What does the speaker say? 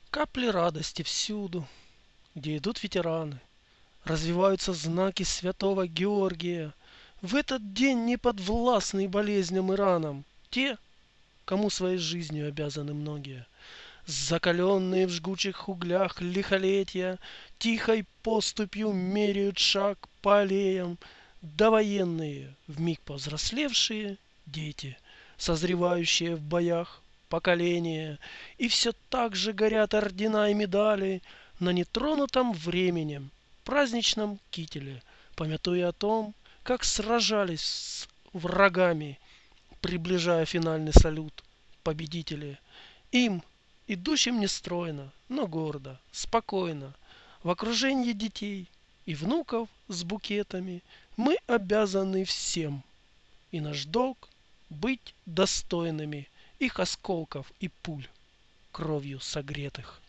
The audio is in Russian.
Капли радости всюду, где идут ветераны. Развиваются знаки святого Георгия. В этот день не подвластны болезням и ранам те, кому своей жизнью обязаны многие. Закаленные в жгучих углях лихолетия, тихой поступью меряют шаг по аллеям, довоенные, вмиг повзрослевшие дети, созревающие в боях поколения, и все так же горят ордена и медали на нетронутом временем праздничном кителе, памятуя о том, как сражались с врагами, приближая финальный салют победители. Им, идущим не стройно, но гордо, спокойно, в окружении детей и внуков с букетами, мы обязаны всем. И наш долг быть достойными их осколков и пуль, кровью согретых.